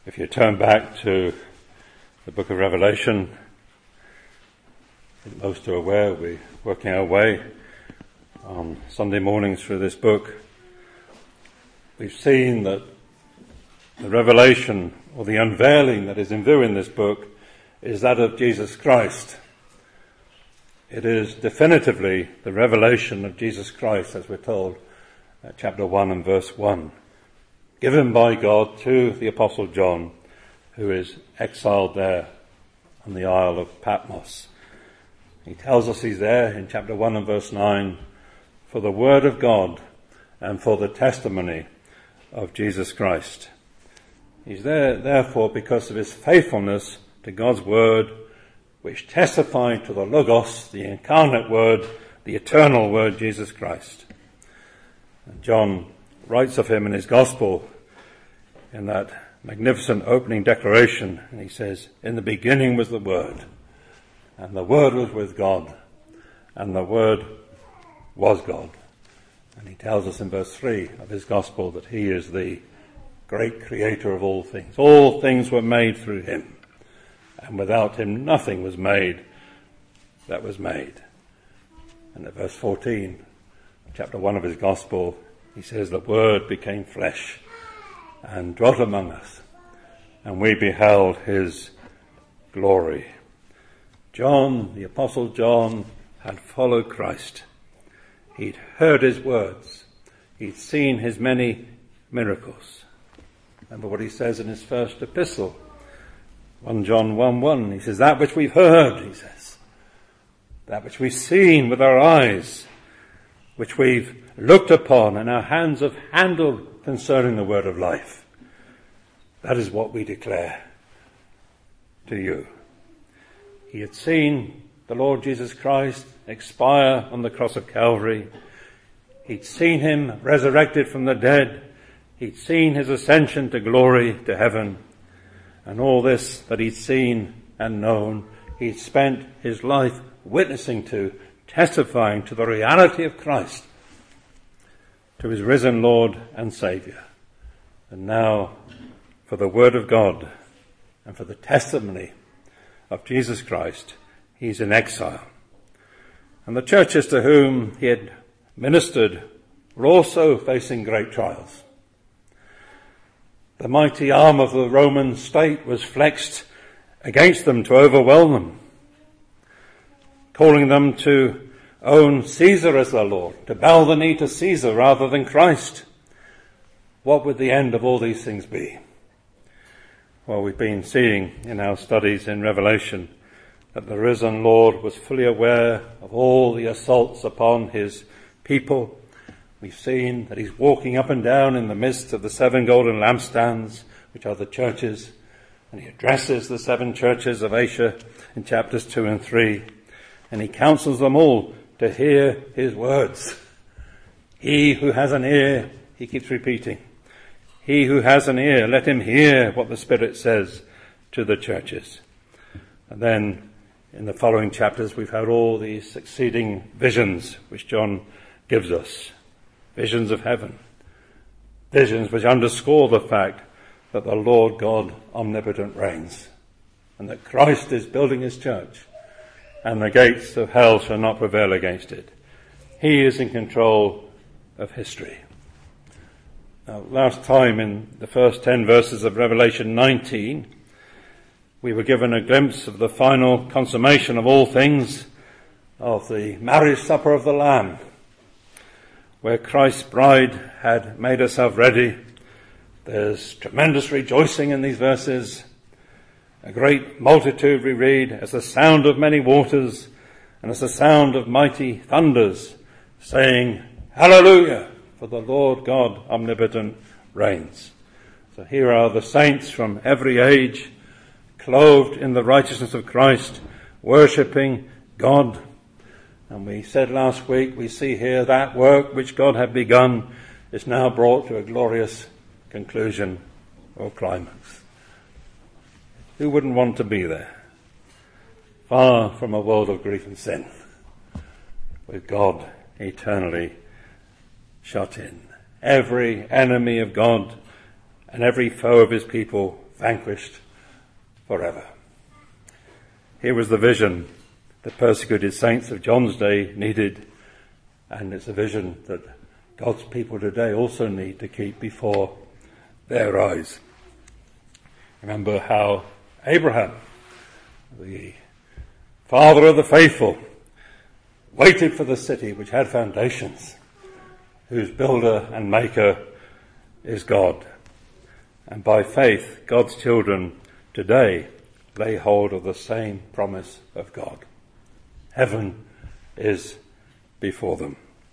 If you turn back to the book of Revelation, I think most are aware we're working our way on Sunday mornings through this book. We've seen that the revelation or the unveiling that is in view in this book is that of Jesus Christ. It is definitively the revelation of Jesus Christ, as we're told at chapter 1 and verse 1. Given by God to the Apostle John, who is exiled there on the Isle of Patmos. He tells us he's there in chapter 1 and verse 9 for the word of God and for the testimony of Jesus Christ. He's there, therefore, because of his faithfulness to God's word, which testified to the Logos, the incarnate word, the eternal word, Jesus Christ. And John writes of him in his gospel in that magnificent opening declaration, and he says, "In the beginning was the Word, and the Word was with God, and the Word was God." And he tells us in verse 3 of his gospel that he is the great creator of all things. All things were made through him, and without him nothing was made that was made. And at verse 14, chapter 1 of his gospel, he says, "The Word became flesh and dwelt among us, and we beheld his glory." John, the Apostle John, had followed Christ. He'd heard his words. He'd seen his many miracles. Remember what he says in his first epistle, 1 John 1:1. He says, "That which we've heard," he says, "that which we've seen with our eyes, which we've looked upon and our hands have handled concerning the word of life. That is what we declare to you." He had seen the Lord Jesus Christ expire on the cross of Calvary. He'd seen him resurrected from the dead. He'd seen his ascension to glory, to heaven. And all this that he'd seen and known, he'd spent his life witnessing to, testifying to the reality of Christ, to his risen Lord and Saviour. And now, for the word of God and for the testimony of Jesus Christ, he's in exile. And the churches to whom he had ministered were also facing great trials. The mighty arm of the Roman state was flexed against them to overwhelm them, calling them to own Caesar as their Lord, to bow the knee to Caesar rather than Christ. What would the end of all these things be? Well, we've been seeing in our studies in Revelation that the risen Lord was fully aware of all the assaults upon his people. We've seen that he's walking up and down in the midst of the 7 golden lampstands, which are the churches, and he addresses the 7 churches of Asia in chapters 2 and 3, and he counsels them all to hear his words. He who has an ear, he keeps repeating, he who has an ear, let him hear what the Spirit says to the churches. And then in the following chapters we've had all these succeeding visions which John gives us. Visions of heaven. Visions which underscore the fact that the Lord God omnipotent reigns, and that Christ is building his church, and the gates of hell shall not prevail against it. He is in control of history. Now, last time in the first 10 verses of Revelation 19, we were given a glimpse of the final consummation of all things, of the marriage supper of the Lamb, where Christ's bride had made herself ready. There's tremendous rejoicing in these verses. A great multitude, we read, as the sound of many waters and as the sound of mighty thunders, saying, "Hallelujah, for the Lord God omnipotent reigns." So here are the saints from every age, clothed in the righteousness of Christ, worshipping God. And we said last week, we see here that work which God had begun is now brought to a glorious conclusion or climax. Who wouldn't want to be there? Far from a world of grief and sin, with God eternally shut in. Every enemy of God and every foe of his people vanquished forever. Here was the vision the persecuted saints of John's day needed, and it's a vision that God's people today also need to keep before their eyes. Remember how Abraham, the father of the faithful, waited for the city which had foundations, whose builder and maker is God. And by faith, God's children today lay hold of the same promise of God. Heaven is before them.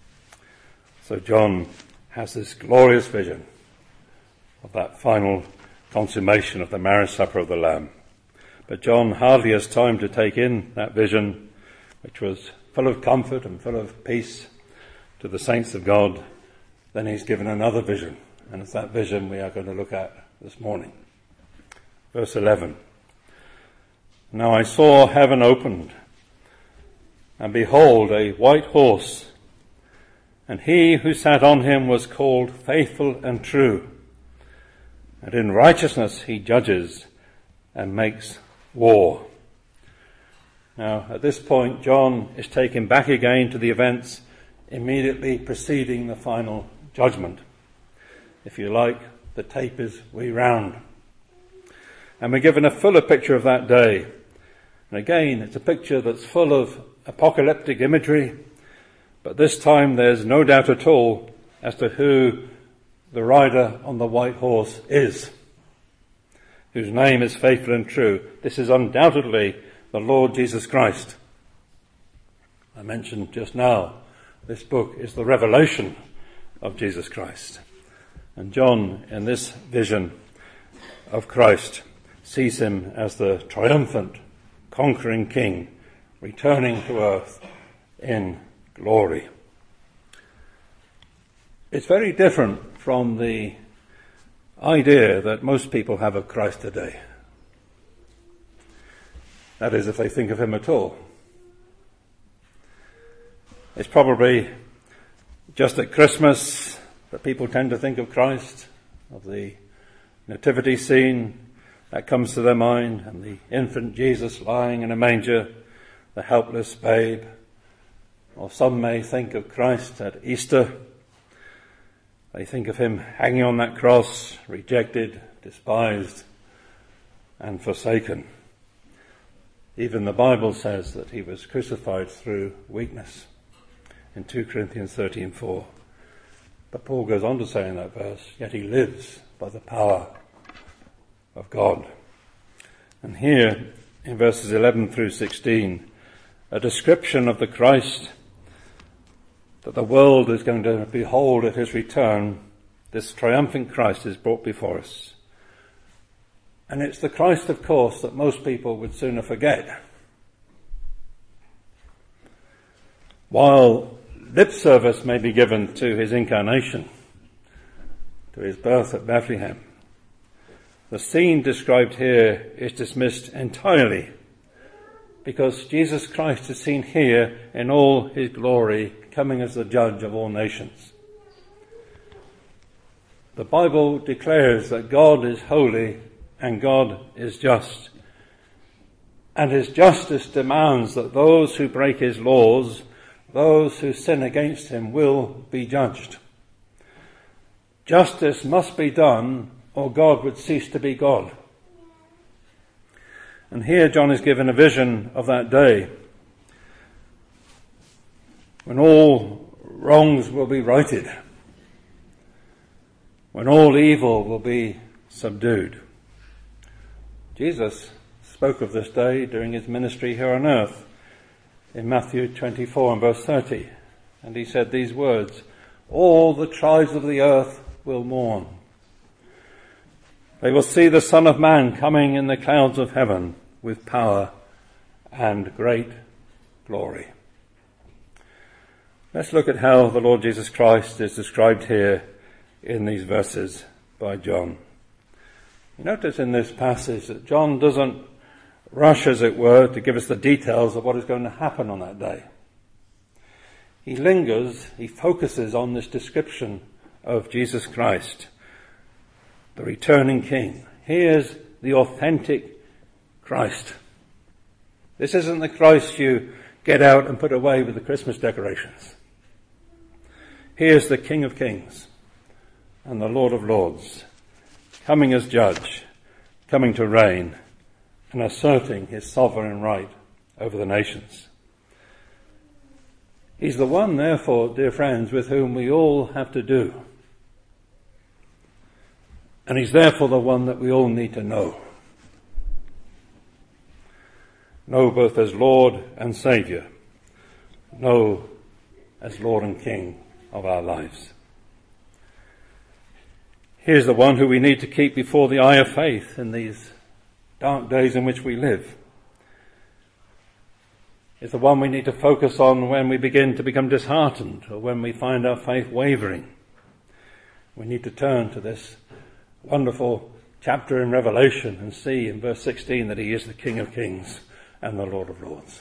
So John has this glorious vision of that final consummation of the marriage supper of the Lamb. But John hardly has time to take in that vision, which was full of comfort and full of peace to the saints of God. Then he's given another vision, and it's that vision we are going to look at this morning. Verse 11. Now I saw heaven opened, and behold, a white horse, and he who sat on him was called Faithful and True, and in righteousness he judges and makes war. Now, at this point, John is taken back again to the events immediately preceding the final judgment. If you like, the tape is rewound. And we're given a fuller picture of that day. And again, it's a picture that's full of apocalyptic imagery, but this time there's no doubt at all as to who the rider on the white horse is, whose name is Faithful and True. This is undoubtedly the Lord Jesus Christ. I mentioned just now, this book is the revelation of Jesus Christ. And John, in this vision of Christ, sees him as the triumphant, conquering King, returning to earth in glory. It's very different from the idea that most people have of Christ today. That is, if they think of him at all. It's probably just at Christmas that people tend to think of Christ, of the nativity scene that comes to their mind, and the infant Jesus lying in a manger, the helpless babe. Or some may think of Christ at Easter. They think of him hanging on that cross, rejected, despised, and forsaken. Even the Bible says that he was crucified through weakness in 2 Corinthians 13:4. But Paul goes on to say in that verse, yet he lives by the power of God. And here in verses 11 through 16, a description of the Christ that the world is going to behold at his return. This triumphant Christ is brought before us. And it's the Christ, of course, that most people would sooner forget. While lip service may be given to his incarnation, to his birth at Bethlehem, the scene described here is dismissed entirely, because Jesus Christ is seen here in all his glory, coming as the judge of all nations. The Bible declares that God is holy and God is just. And his justice demands that those who break his laws, those who sin against him, will be judged. Justice must be done, or God would cease to be God. And here John is given a vision of that day, when all wrongs will be righted, when all evil will be subdued. Jesus spoke of this day during his ministry here on earth in Matthew 24 and verse 30. And he said these words, all the tribes of the earth will mourn. They will see the Son of Man coming in the clouds of heaven with power and great glory. Let's look at how the Lord Jesus Christ is described here in these verses by John. You notice in this passage that John doesn't rush, as it were, to give us the details of what is going to happen on that day. He lingers, he focuses on this description of Jesus Christ, the returning King. Here's the authentic Christ. This isn't the Christ you get out and put away with the Christmas decorations. He is the King of Kings and the Lord of Lords, coming as judge, coming to reign, and asserting his sovereign right over the nations. He's the one, therefore, dear friends, with whom we all have to do. And he's therefore the one that we all need to know. Know both as Lord and Saviour. Know as Lord and King of our lives. Here's the one who we need to keep before the eye of faith in these dark days in which we live. It's the one we need to focus on when we begin to become disheartened or when we find our faith wavering. We need to turn to this wonderful chapter in Revelation and see in verse 16 that he is the King of Kings and the Lord of Lords.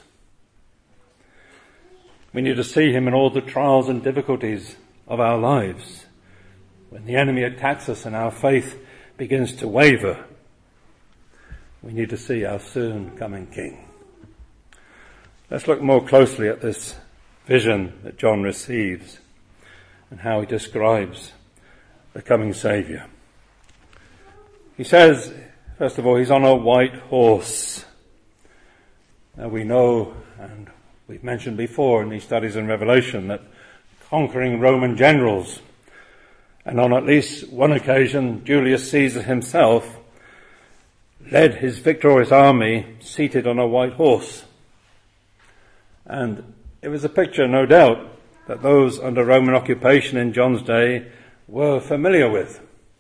We need to see him in all the trials and difficulties of our lives. When the enemy attacks us and our faith begins to waver, we need to see our soon coming King. Let's look more closely at this vision that John receives and how he describes the coming Saviour. He says, first of all, he's on a white horse. Now we know, and we've mentioned before in these studies in Revelation, that conquering Roman generals, and on at least one occasion Julius Caesar himself, led his victorious army seated on a white horse. And it was a picture, no doubt, that those under Roman occupation in John's day were familiar with.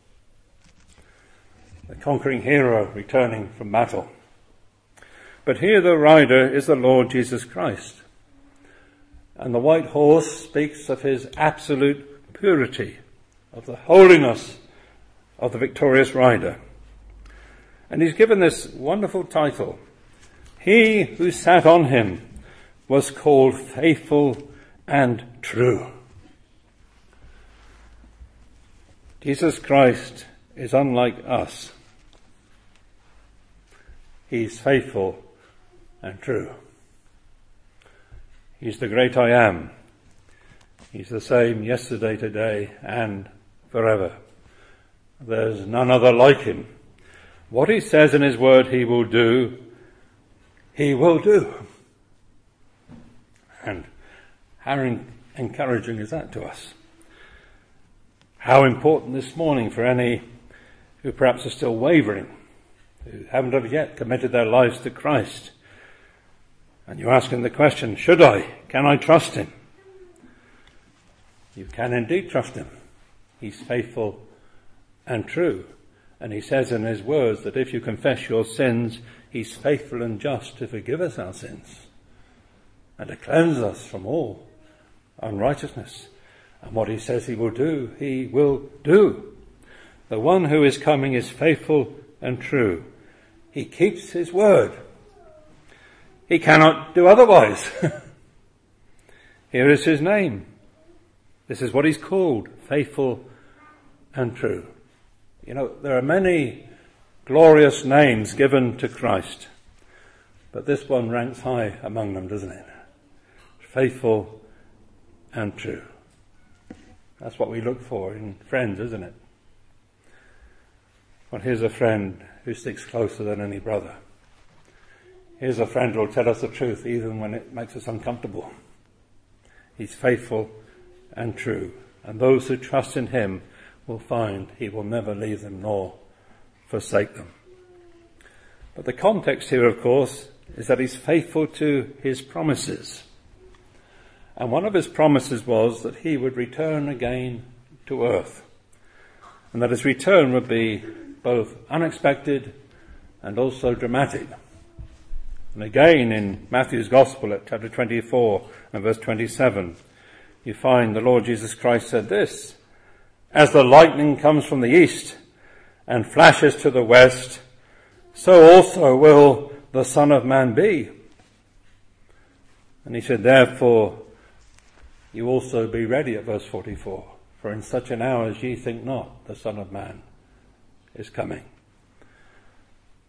The conquering hero returning from battle. But here the rider is the Lord Jesus Christ. And the white horse speaks of his absolute purity, of the holiness of the victorious rider. And he's given this wonderful title. He who sat on him was called Faithful and True. Jesus Christ is unlike us. He's faithful and true. He's the great I am. He's the same yesterday, today, and forever. There's none other like him. What he says in his word he will do, he will do. And how encouraging is that to us? How important this morning for any who perhaps are still wavering, who haven't ever yet committed their lives to Christ. And you're asking the question, should I? Can I trust him? You can indeed trust him. He's faithful and true. And he says in his words that if you confess your sins, he's faithful and just to forgive us our sins and to cleanse us from all unrighteousness. And what he says he will do, he will do. The one who is coming is faithful and true. He keeps his word. He cannot do otherwise. Here is his name. This is what he's called, faithful and true. You know, there are many glorious names given to Christ, but this one ranks high among them, doesn't it? Faithful and true. That's what we look for in friends, isn't it? Well, here's a friend who sticks closer than any brother. Here's a friend who will tell us the truth even when it makes us uncomfortable. He's faithful and true. And those who trust in him will find he will never leave them nor forsake them. But the context here, of course, is that he's faithful to his promises. And one of his promises was that he would return again to earth. And that his return would be both unexpected and also dramatic. And again in Matthew's Gospel at chapter 24 and verse 27, you find the Lord Jesus Christ said this, "As the lightning comes from the east and flashes to the west, so also will the Son of Man be." And he said, "Therefore, you also be ready," at verse 44. "For in such an hour as ye think not, the Son of Man is coming."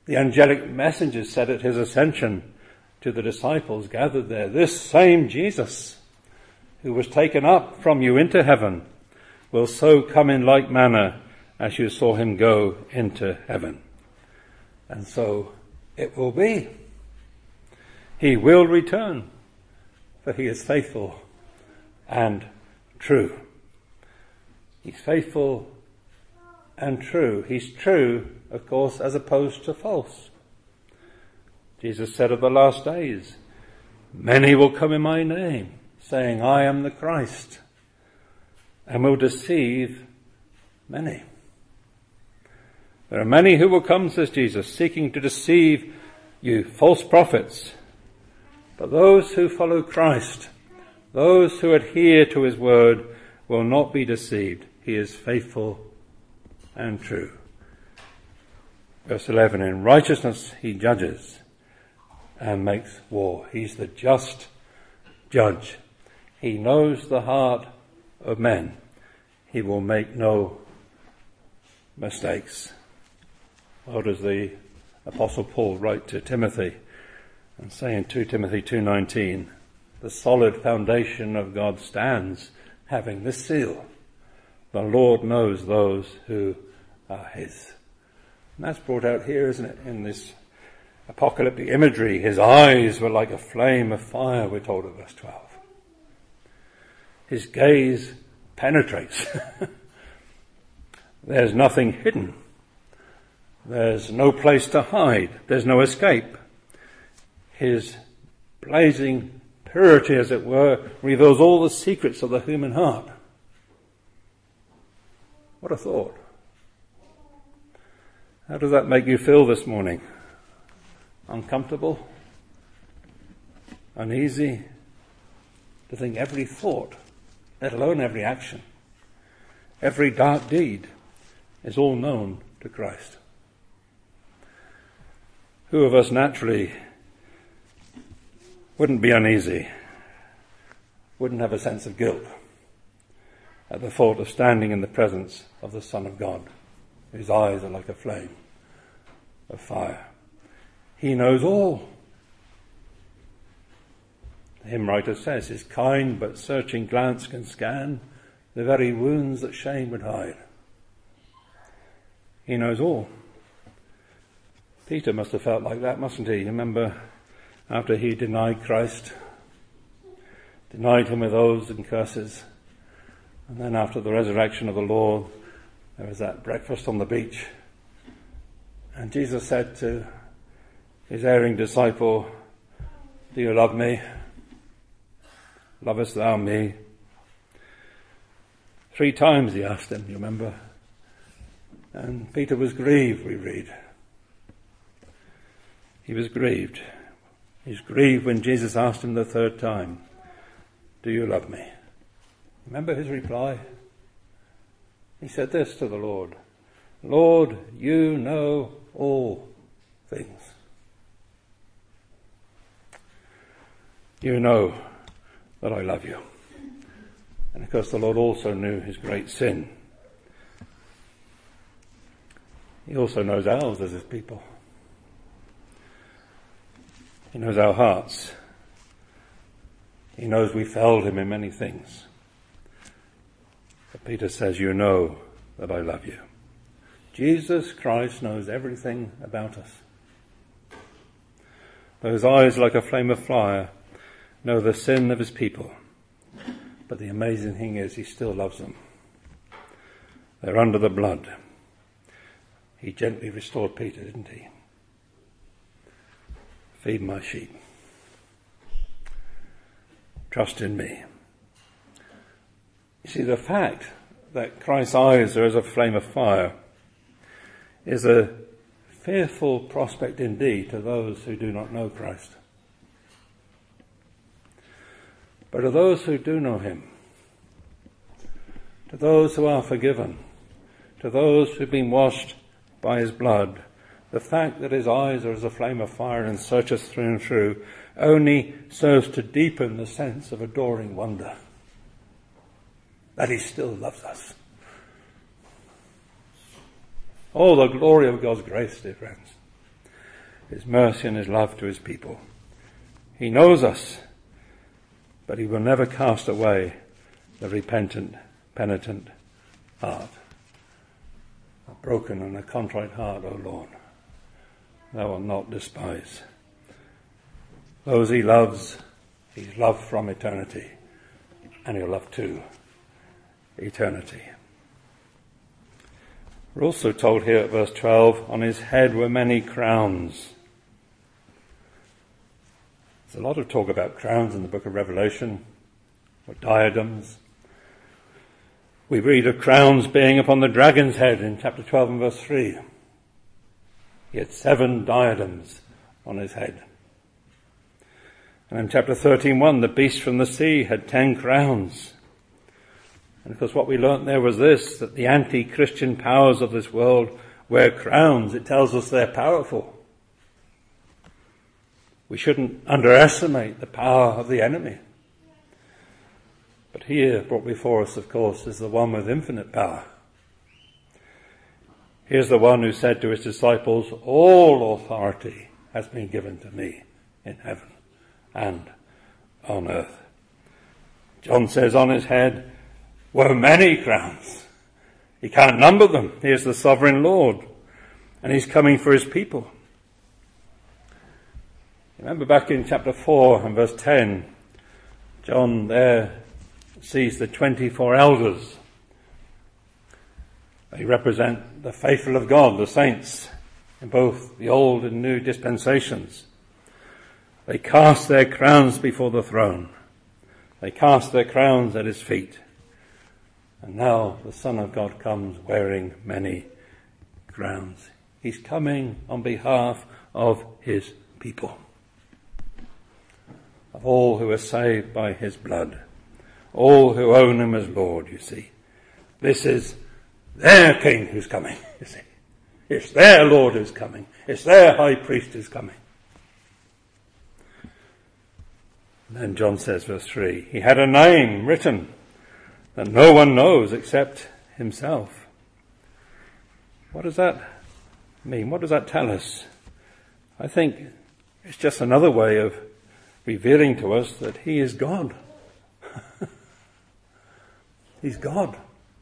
The angelic messengers said at his ascension to the disciples gathered there, "This same Jesus who was taken up from you into heaven will so come in like manner as you saw him go into heaven." And so it will be. He will return, for he is faithful and true. He's faithful and true. He's true, of course, as opposed to false. Jesus said of the last days, "Many will come in my name, saying, 'I am the Christ,' and will deceive many." There are many who will come, says Jesus, seeking to deceive you, false prophets. But those who follow Christ, those who adhere to his word, will not be deceived. He is faithful and true. Verse 11, in righteousness he judges and makes war. He's the just judge. He knows the heart of men. He will make no mistakes. Well, does the Apostle Paul write to Timothy and say in 2 Timothy 2:19, the solid foundation of God stands, having this seal: the Lord knows those who are his. And that's brought out here, isn't it, in this apocalyptic imagery. His eyes were like a flame of fire, we're told in verse 12. His gaze penetrates. There's nothing hidden. There's no place to hide. There's no escape. His blazing purity, as it were, reveals all the secrets of the human heart. What a thought. How does that make you feel this morning? Uncomfortable? Uneasy? To think every thought, let alone every action, every dark deed, is all known to Christ. Who of us naturally wouldn't be uneasy, wouldn't have a sense of guilt at the thought of standing in the presence of the Son of God, whose eyes are like a flame of fire? He knows all. The hymn writer says, his kind but searching glance can scan the very wounds that shame would hide. He knows all. Peter must have felt like that, mustn't he? You remember after he denied Christ, denied him with oaths and curses, and then after the resurrection of the Lord, there was that breakfast on the beach. And Jesus said to his erring disciple, "Do you love me? Lovest thou me?" 3 times he asked him, you remember? And Peter was grieved, we read. He was grieved. He was grieved when Jesus asked him the 3rd time, "Do you love me?" Remember his reply? He said this to the Lord, "Lord, you know all things. You know that I love you." And of course the Lord also knew his great sin. He also knows ours as his people. He knows our hearts. He knows we failed him in many things. But Peter says, "You know that I love you." Jesus Christ knows everything about us. Those eyes like a flame of fire know the sin of his people. But the amazing thing is he still loves them. They're under the blood. He gently restored Peter, didn't he? Feed my sheep. Trust in me. You see, the fact that Christ's eyes are as a flame of fire is a fearful prospect indeed to those who do not know Christ. But to those who do know him, to those who are forgiven, to those who've been washed by his blood, the fact that his eyes are as a flame of fire and search us through and through only serves to deepen the sense of adoring wonder that he still loves us. Oh, the glory of God's grace, dear friends. his mercy and his love to his people. He knows us, but he will never cast away the repentant, penitent heart. A broken and a contrite heart, O Lord, thou wilt not despise. Those he loves, he's loved from eternity, and he'll love to eternity. We're also told here at verse 12, on his head were many crowns. There's a lot of talk about crowns in the book of Revelation, or diadems. We read of crowns being upon the dragon's head in chapter 12 and verse 3. He had 7 diadems on his head. And in chapter 13:1, the beast from the sea had 10 crowns. And of course what we learnt there was this, that the anti-Christian powers of this world wear crowns. It tells us they're powerful. We shouldn't underestimate the power of the enemy. But here, brought before us, of course, is the one with infinite power. Here's the one who said to his disciples, all authority has been given to me in heaven and on earth. John says on his head were many crowns. He can't number them. He is the sovereign Lord, and he's coming for his people. Remember back in chapter 4 and verse 10, John there sees the 24 elders. They represent the faithful of God, the saints, in both the old and new dispensations. They cast their crowns before the throne. They cast their crowns at his feet. And now the Son of God comes wearing many crowns. He's coming on behalf of his people, of all who are saved by his blood, all who own him as Lord, you see. This is their king who's coming, you see. It's their Lord who's coming. It's their high priest who's coming. And then John says, verse 3, he had a name written that no one knows except himself. What does that mean? What does that tell us? I think it's just another way of revealing to us that he is God. He's God.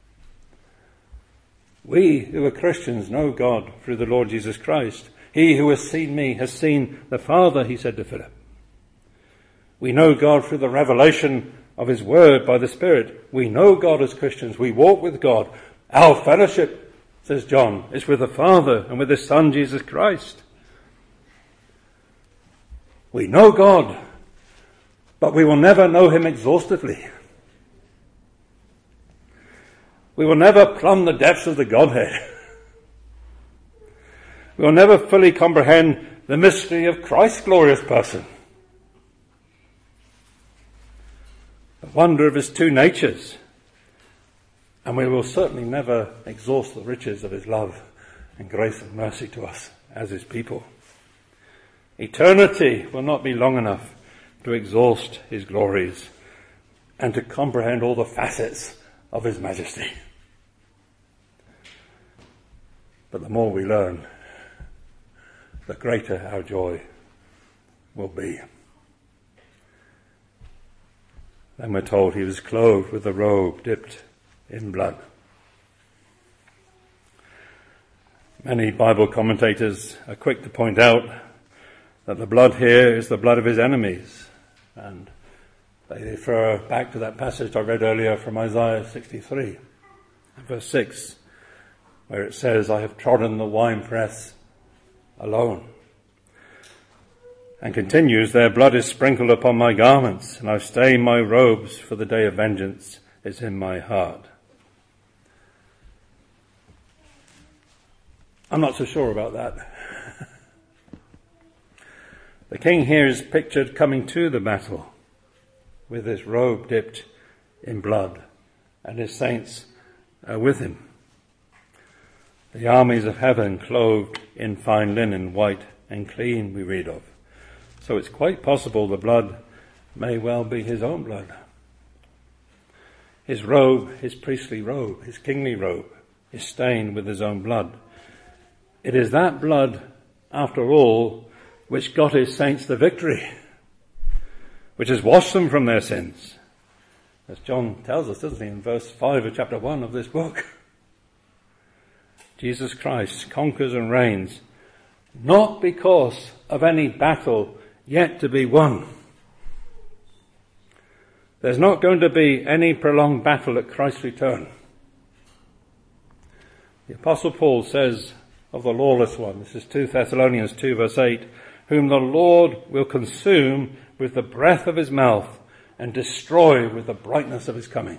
We who are Christians know God through the Lord Jesus Christ. He who has seen me has seen the Father, he said to Philip. We know God through the revelation of his word by the Spirit. We know God as Christians. We walk with God. Our fellowship, says John, is with the Father and with his Son, Jesus Christ. We know God, but we will never know him exhaustively. We will never plumb the depths of the Godhead. We will never fully comprehend the mystery of Christ's glorious person. The wonder of his two natures. And we will certainly never exhaust the riches of his love and grace and mercy to us as his people. Eternity will not be long enough to exhaust his glories and to comprehend all the facets of his majesty. But the more we learn, the greater our joy will be. Then we're told he was clothed with a robe dipped in blood. Many Bible commentators are quick to point out that the blood here is the blood of his enemies. And they refer back to that passage I read earlier from Isaiah 63, verse 6, where it says, I have trodden the winepress alone. And continues, their blood is sprinkled upon my garments, and I've stained my robes, for the day of vengeance is in my heart. I'm not so sure about that. The king here is pictured coming to the battle with his robe dipped in blood, and his saints are with him. The armies of heaven clothed in fine linen, white and clean, we read of. So it's quite possible the blood may well be his own blood. His robe, his priestly robe, his kingly robe, is stained with his own blood. It is that blood, after all, which got his saints the victory, which has washed them from their sins. As John tells us, doesn't he, in verse 5 of chapter 1 of this book. Jesus Christ conquers and reigns, not because of any battle yet to be won. There's not going to be any prolonged battle at Christ's return. The Apostle Paul says of the lawless one, this is 2 Thessalonians 2 verse 8, whom the Lord will consume with the breath of his mouth and destroy with the brightness of his coming.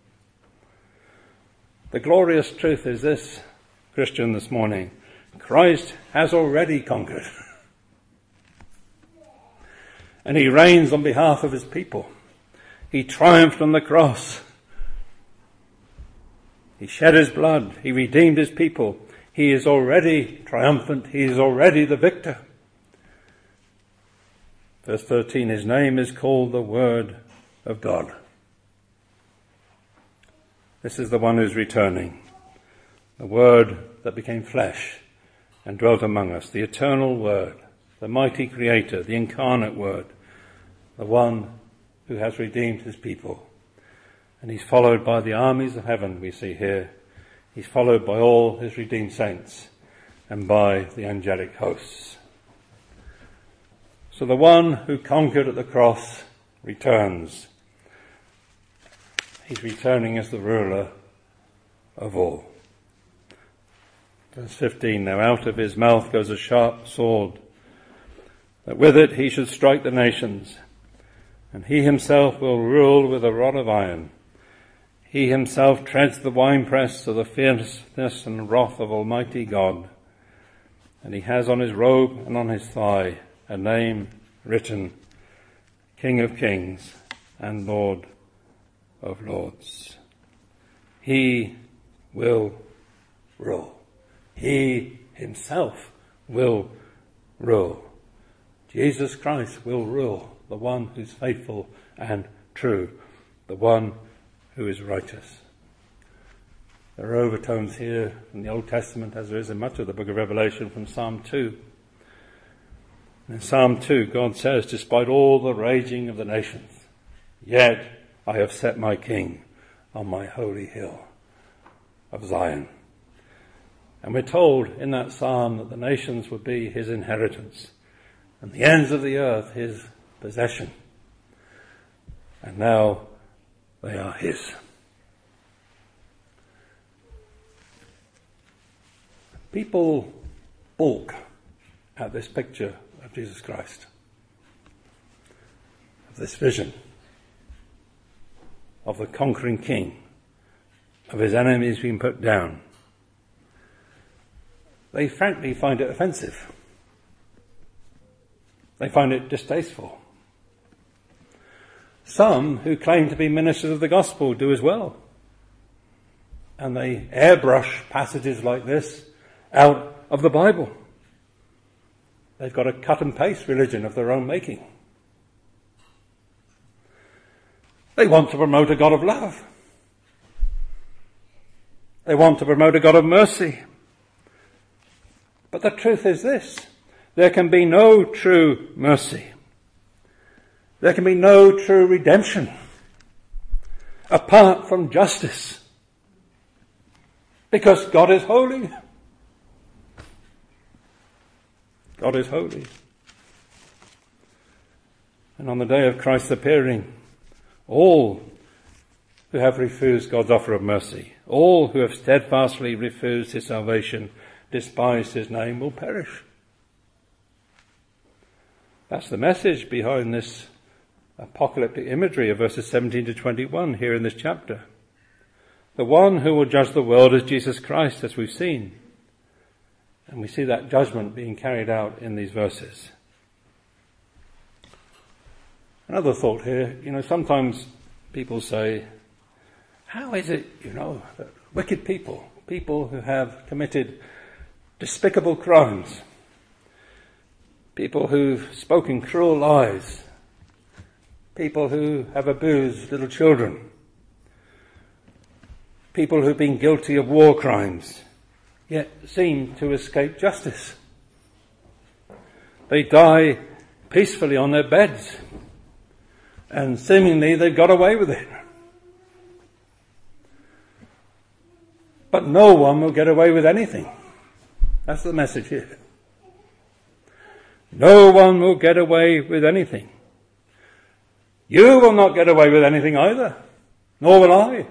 The glorious truth is this, Christian, this morning. Christ has already conquered. And he reigns on behalf of his people. He triumphed on the cross. He shed his blood. He redeemed his people. He is already triumphant. He is already the victor. Verse 13, his name is called the Word of God. This is the one who's returning. The Word that became flesh and dwelt among us. The eternal Word, the mighty Creator, the incarnate Word, the one who has redeemed his people. And he's followed by the armies of heaven, we see here. He's followed by all his redeemed saints and by the angelic hosts. So the one who conquered at the cross returns. He's returning as the ruler of all. Verse 15, now out of his mouth goes a sharp sword, that with it he should strike the nations, and he himself will rule with a rod of iron. He himself treads the winepress of the fierceness and wrath of Almighty God. And he has on his robe and on his thigh a name written, King of Kings and Lord of Lords. He will rule. He himself will rule. Jesus Christ will rule, the one who's faithful and true, the one who is righteous. There are overtones here in the Old Testament, as there is in much of the book of Revelation, from Psalm 2. In Psalm 2, God says, despite all the raging of the nations, yet I have set my king on my holy hill of Zion. And we're told in that psalm that the nations would be his inheritance and the ends of the earth his possession. And now they are his. People balk at this picture of Jesus Christ, of this vision of the conquering king, of his enemies being put down. They frankly find it offensive. They find it distasteful. Some who claim to be ministers of the gospel do as well. And they airbrush passages like this out of the Bible. They've got a cut and paste religion of their own making. They want to promote a God of love. They want to promote a God of mercy. But the truth is this: there can be no true mercy. There can be no true redemption apart from justice. Because God is holy. God is holy. And on the day of Christ's appearing, all who have refused God's offer of mercy, all who have steadfastly refused his salvation, despised his name, will perish. That's the message behind this apocalyptic imagery of verses 17 to 21 here in this chapter. The one who will judge the world is Jesus Christ, as we've seen. And we see that judgment being carried out in these verses. Another thought here, sometimes people say, how is it, that wicked people who have committed despicable crimes, people who've spoken cruel lies, people who have abused little children, people who've been guilty of war crimes, yet seem to escape justice? They die peacefully on their beds, and seemingly they've got away with it. But no one will get away with anything. That's the message here. No one will get away with anything. You will not get away with anything either, nor will I.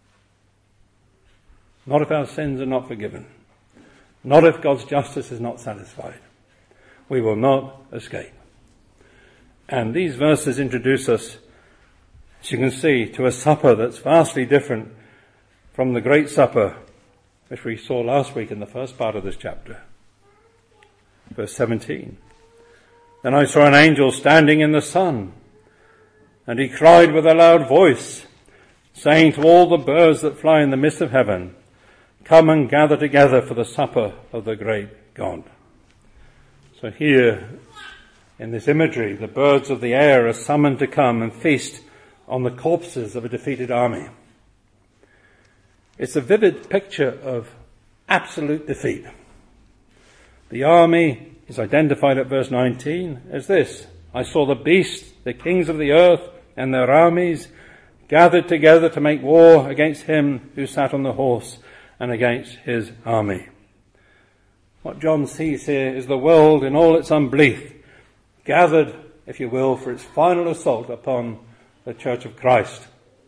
Not if our sins are not forgiven. Not if God's justice is not satisfied. We will not escape. And these verses introduce us, as you can see, to a supper that's vastly different from the great supper which we saw last week in the first part of this chapter. Verse 17. Then I saw an angel standing in the sun, and he cried with a loud voice, saying to all the birds that fly in the midst of heaven, come and gather together for the supper of the great God. So here, in this imagery, the birds of the air are summoned to come and feast on the corpses of a defeated army. It's a vivid picture of absolute defeat. The army is identified at verse 19 as this: I saw the beast, the kings of the earth and their armies gathered together to make war against him who sat on the horse and against his army. What John sees here is the world in all its unbelief, gathered, if you will, for its final assault upon the Church of Christ.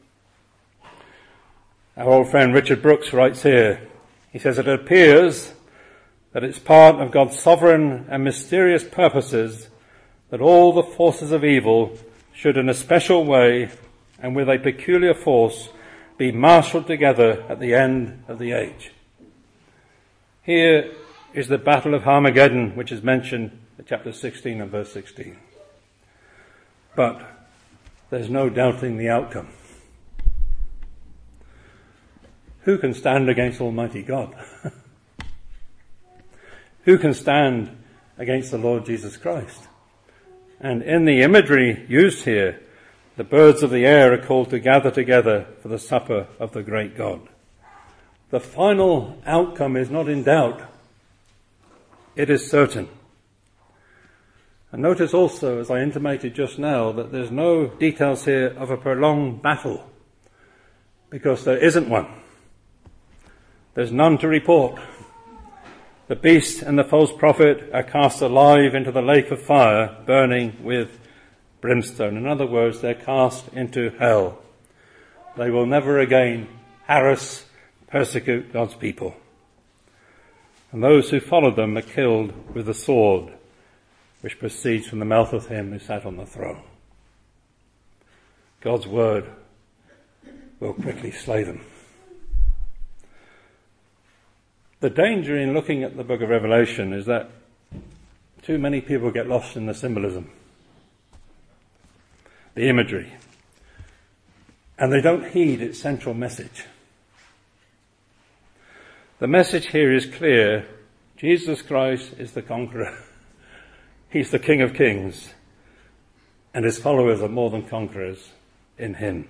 Our old friend Richard Brooks writes here, he says, it appears that it's part of God's sovereign and mysterious purposes that all the forces of evil should in a special way and with a peculiar force be marshalled together at the end of the age. Here is the Battle of Armageddon, which is mentioned in chapter 16 and verse 16. But there's no doubting the outcome. Who can stand against Almighty God? Who can stand against the Lord Jesus Christ? And in the imagery used here, the birds of the air are called to gather together for the supper of the great God. The final outcome is not in doubt. It is certain. And notice also, as I intimated just now, that there's no details here of a prolonged battle, because there isn't one. There's none to report. The beast and the false prophet are cast alive into the lake of fire, burning with brimstone. In other words, they're cast into hell. They will never again harass, persecute God's people. And those who followed them are killed with the sword, which proceeds from the mouth of him who sat on the throne. God's word will quickly slay them. The danger in looking at the book of Revelation is that too many people get lost in the symbolism, the imagery, and they don't heed its central message. The message here is clear. Jesus Christ is the conqueror. He's the King of Kings, and his followers are more than conquerors in him.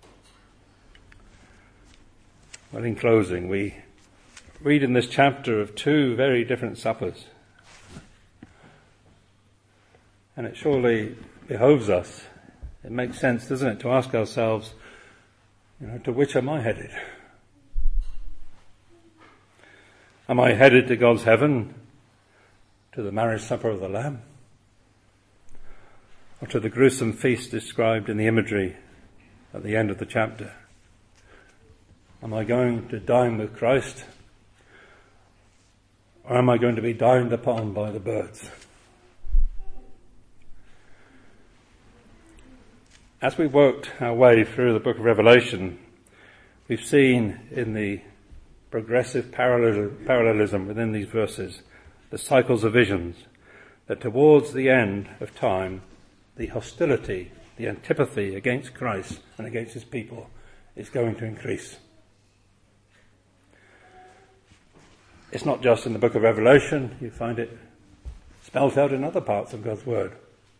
Well, in closing, we read in this chapter of two very different suppers. And it surely behoves us, it makes sense, doesn't it, to ask ourselves, to which am I headed? Am I headed to God's heaven, to the marriage supper of the Lamb, or to the gruesome feast described in the imagery at the end of the chapter? Am I going to dine with Christ, or am I going to be dined upon by the birds? As we worked our way through the book of Revelation, we've seen in the progressive parallelism within these verses, the cycles of visions, that towards the end of time, the hostility, the antipathy against Christ and against his people is going to increase. It's not just in the book of Revelation, you find it spelled out in other parts of God's word.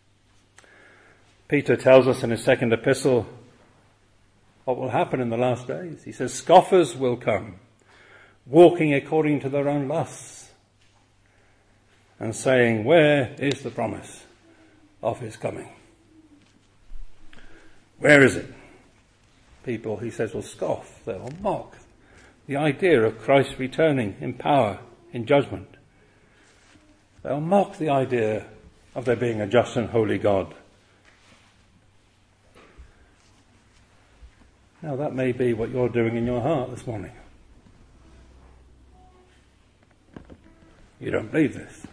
Peter tells us in his second epistle what will happen in the last days. He says, scoffers will come, walking according to their own lusts, and saying, where is the promise of his coming? Where is it? People, he says, will scoff, they will mock the idea of Christ returning in power, in judgment. They'll mock the idea of there being a just and holy God. Now that may be what you're doing in your heart this morning. You don't believe this.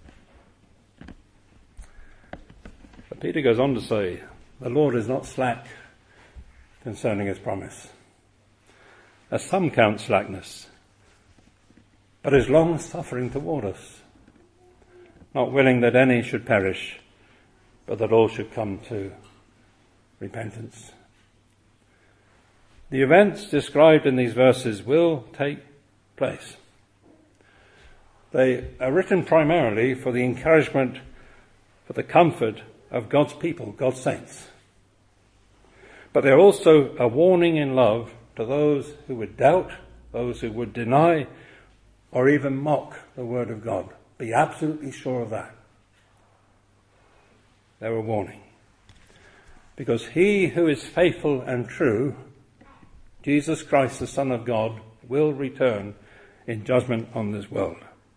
But Peter goes on to say, the Lord is not slack concerning his promise, as some count slackness, but is long-suffering toward us, not willing that any should perish, but that all should come to repentance. The events described in these verses will take place. They are written primarily for the encouragement, for the comfort of God's people, God's saints. But they're also a warning in love to those who would doubt, those who would deny, or even mock the word of God. Be absolutely sure of that. They're a warning. Because he who is faithful and true, Jesus Christ, the Son of God, will return in judgment on this world.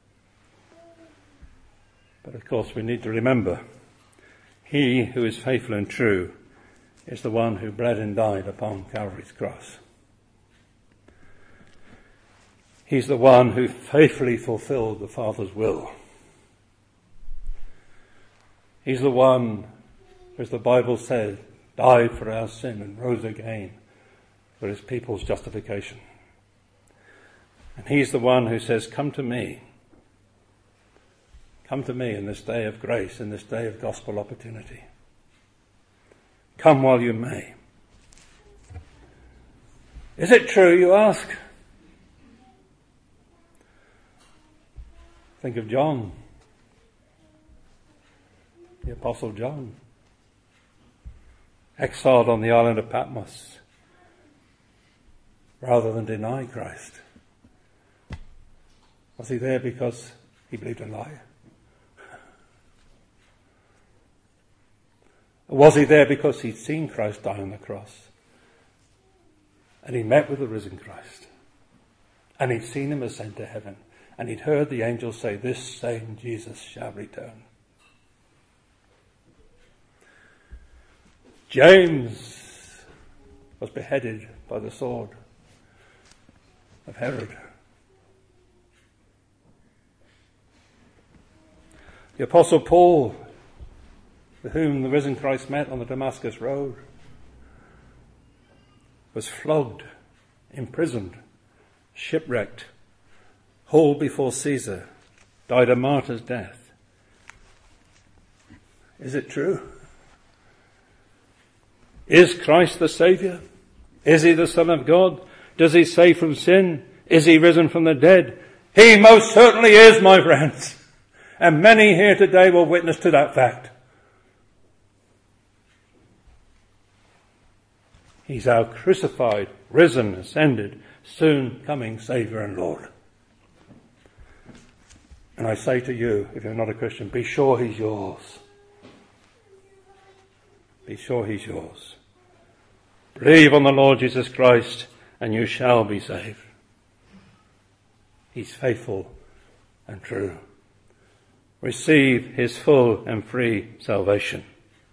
But of course we need to remember, he who is faithful and true is the one who bled and died upon Calvary's cross. He's the one who faithfully fulfilled the Father's will. He's the one, as the Bible says, died for our sin and rose again for his people's justification. And he's the one who says, come to me. Come to me in this day of grace, in this day of gospel opportunity. Come while you may. Is it true, you ask? Think of John, the Apostle John, exiled on the island of Patmos, rather than deny Christ. Was he there because he believed a lie? Or was he there because he'd seen Christ die on the cross? And he met with the risen Christ. And he'd seen him ascend to heaven. And he'd heard the angels say, this same Jesus shall return. James was beheaded by the sword of Herod. The Apostle Paul, with whom the risen Christ met on the Damascus road, was flogged, imprisoned, shipwrecked, hauled before Caesar, died a martyr's death. Is it true? Is Christ the Saviour? Is he the Son of God? Does he save from sin? Is he risen from the dead? He most certainly is, my friends. And many here today will witness to that fact. He's our crucified, risen, ascended, soon coming Saviour and Lord. And I say to you, if you're not a Christian, be sure he's yours. Be sure he's yours. Believe on the Lord Jesus Christ and you shall be saved. He's faithful and true. Receive his full and free salvation.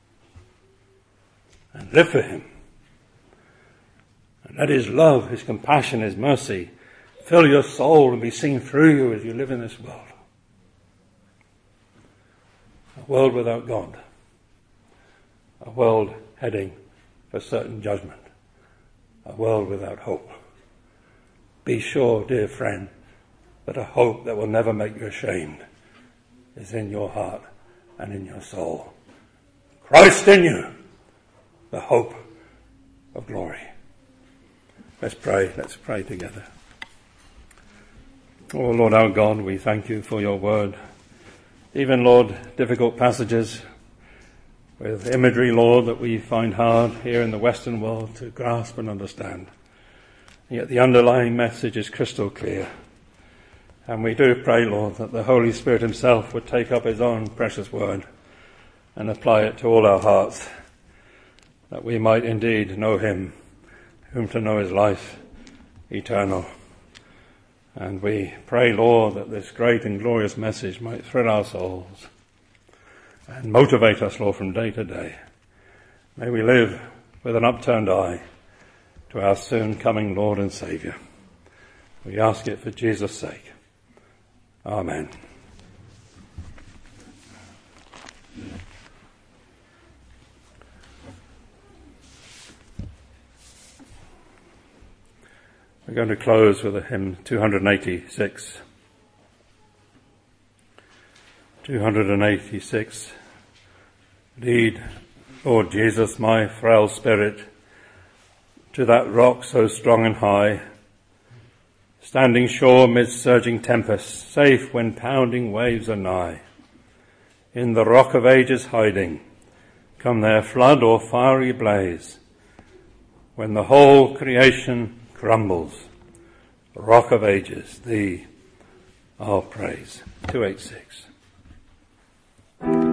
And live for him. And let his love, his compassion, his mercy fill your soul and be seen through you as you live in this world. A world without God. A world heading for certain judgment. A world without hope. Be sure, dear friend, that a hope that will never make you ashamed is in your heart and in your soul. Christ in you, the hope of glory. Let's pray together. Oh Lord our God, we thank you for your word. Even, Lord, difficult passages with imagery, Lord, that we find hard here in the Western world to grasp and understand. Yet the underlying message is crystal clear. And we do pray, Lord, that the Holy Spirit himself would take up his own precious word and apply it to all our hearts, that we might indeed know him, whom to know is life eternal. And we pray, Lord, that this great and glorious message might thrill our souls and motivate us, Lord, from day to day. May we live with an upturned eye to our soon coming Lord and Saviour. We ask it for Jesus' sake. Amen. We're going to close with a hymn 286. 286. Lead, Lord Jesus, my frail spirit to that rock so strong and high, standing sure midst surging tempests, safe when pounding waves are nigh. In the rock of ages hiding, come there flood or fiery blaze, when the whole creation crumbles, rock of ages, thee I'll praise. 286.